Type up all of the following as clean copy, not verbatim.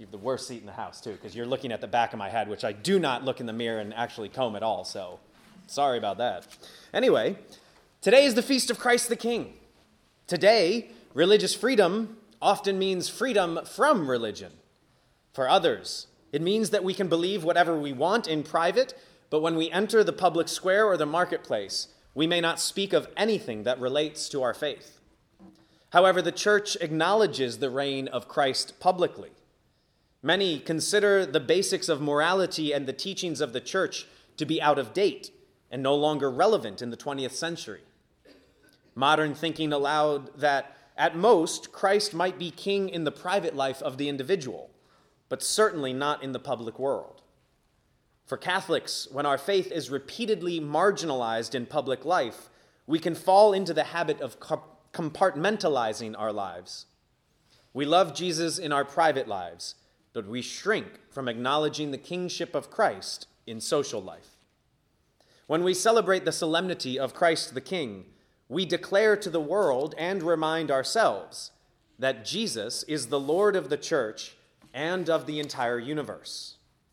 have the worst seat in the house, too, because you're looking at the back of my head, which I do not look in the mirror and actually comb at all, so sorry about that. Anyway, today is the Feast of Christ the King. Today, religious freedom often means freedom from religion. For others, it means that we can believe whatever we want in private, but when we enter the public square or the marketplace, we may not speak of anything that relates to our faith. However, the church acknowledges the reign of Christ publicly. Many consider the basics of morality and the teachings of the church to be out of date and no longer relevant in the 20th century. Modern thinking allowed that, at most, Christ might be king in the private life of the individual, but certainly not in the public world. For Catholics, when our faith is repeatedly marginalized in public life, we can fall into the habit of compartmentalizing our lives. We love Jesus in our private lives, but we shrink from acknowledging the kingship of Christ in social life. When we celebrate the solemnity of Christ the King, we declare to the world and remind ourselves that Jesus is the Lord of the church and of the entire universe.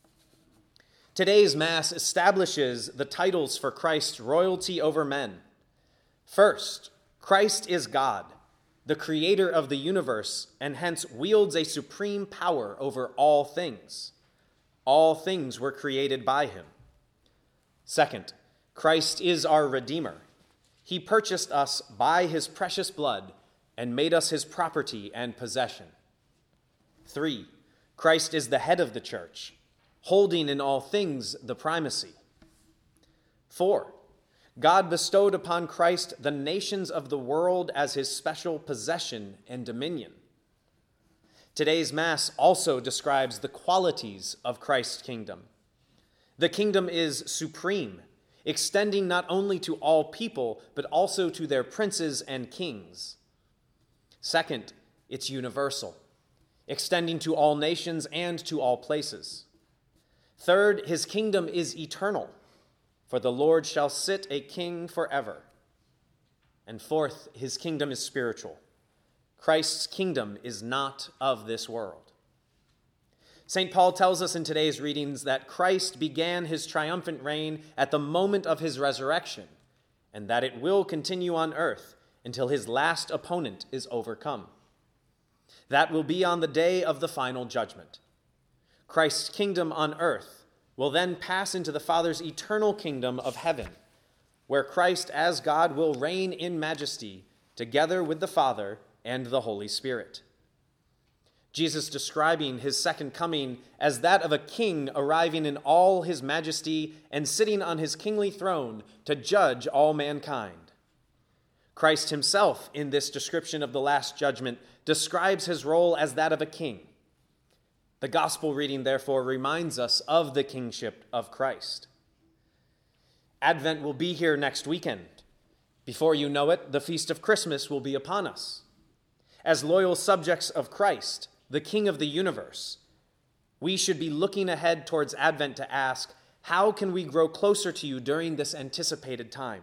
Today's Mass establishes the titles for Christ's royalty over men. First, Christ is God, the creator of the universe, and hence wields a supreme power over all things. All things were created by him. Second, Christ is our Redeemer. He purchased us by his precious blood and made us his property and possession. 3, Christ is the head of the church, holding in all things the primacy. 4, God bestowed upon Christ the nations of the world as his special possession and dominion. Today's Mass also describes the qualities of Christ's kingdom. The kingdom is supreme, extending not only to all people, but also to their princes and kings. Second, it's universal, extending to all nations and to all places. Third, his kingdom is eternal, for the Lord shall sit a king forever. And fourth, his kingdom is spiritual. Christ's kingdom is not of this world. St. Paul tells us in today's readings that Christ began his triumphant reign at the moment of his resurrection, and that it will continue on earth until his last opponent is overcome. That will be on the day of the final judgment. Christ's kingdom on earth will then pass into the Father's eternal kingdom of heaven, where Christ as God will reign in majesty together with the Father and the Holy Spirit. Jesus describing his second coming as that of a king arriving in all his majesty and sitting on his kingly throne to judge all mankind. Christ himself, in this description of the last judgment, describes his role as that of a king. The gospel reading, therefore, reminds us of the kingship of Christ. Advent will be here next weekend. Before you know it, the feast of Christmas will be upon us. As loyal subjects of Christ, the King of the universe, we should be looking ahead towards Advent to ask, how can we grow closer to you during this anticipated time?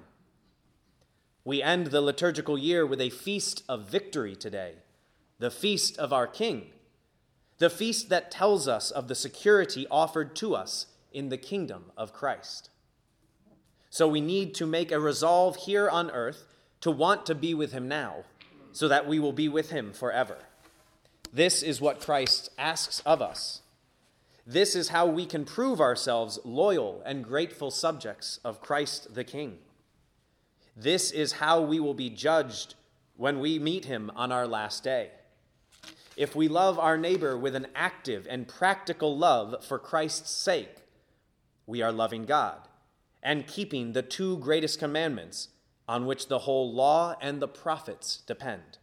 We end the liturgical year with a feast of victory today, the feast of our King, the feast that tells us of the security offered to us in the kingdom of Christ. So we need to make a resolve here on earth to want to be with him now, so that we will be with him forever. This is what Christ asks of us. This is how we can prove ourselves loyal and grateful subjects of Christ the King. This is how we will be judged when we meet him on our last day. If we love our neighbor with an active and practical love for Christ's sake, we are loving God and keeping the two greatest commandments on which the whole law and the prophets depend.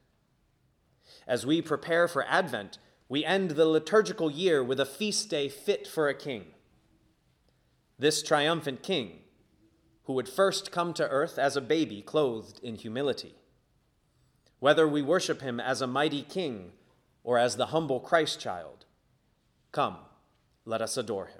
As we prepare for Advent, we end the liturgical year with a feast day fit for a king. This triumphant king, who would first come to earth as a baby clothed in humility. Whether we worship him as a mighty king or as the humble Christ child, come, let us adore him.